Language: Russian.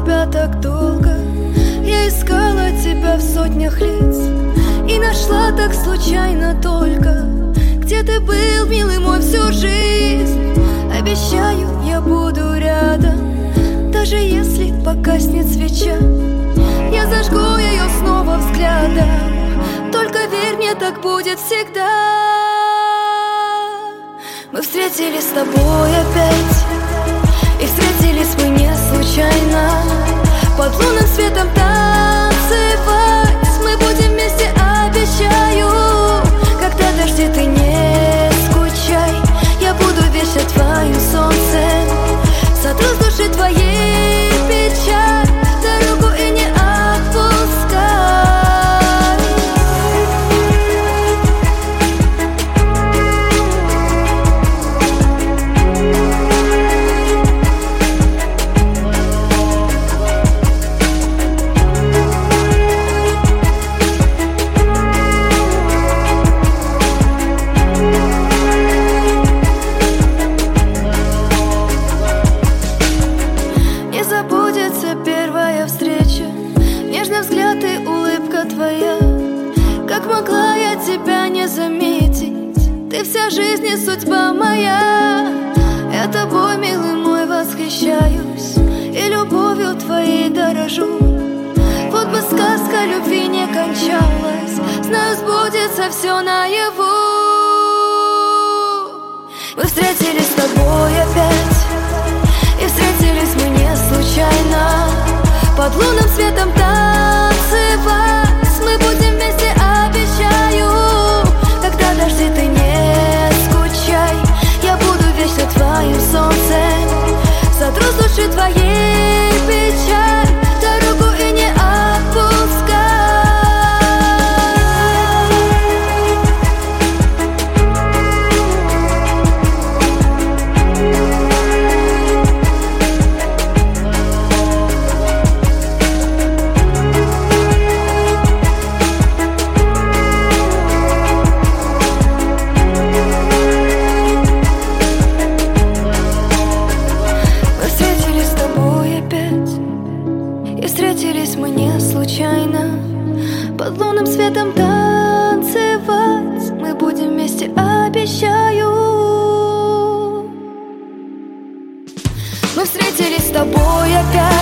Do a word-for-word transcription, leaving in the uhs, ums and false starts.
тебя так долго. Я искала тебя в сотнях лиц и нашла так случайно только. Где ты был, милый мой, всю жизнь? Обещаю, я буду рядом, даже если погаснет свеча. Я зажгу ее снова взглядом, только верь мне, так будет всегда. Мы встретились с тобой опять, и встретились мы не случайно. Под лунным светом танцевать мы будем вместе, обещаю. Когда дожди, ты не скучай, я буду вечно твоим солнцем. Сотру с души твоей печаль, дорогу и не отпускай. Забудется первая встреча, нежный взгляд и улыбка твоя. Как могла я тебя не заметить? Ты вся жизнь и судьба моя. Я тобой, милый мой, восхищаюсь и любовью твоей дорожу. Вот бы сказка любви не кончалась, знаю, сбудется все наяву. Мы встретились с тобой опять, и встретились мы не случайно. Под лунным светом танцевать мы будем вместе, обещаю. Когда дожди, ты не скучай, я буду вечно твоим солнцем. Сотру с души твоей печаль, дорогу и не отпускай. Встретились мы не случайно. Под лунным светом танцевать мы будем вместе, обещаю. Мы встретились с тобой опять,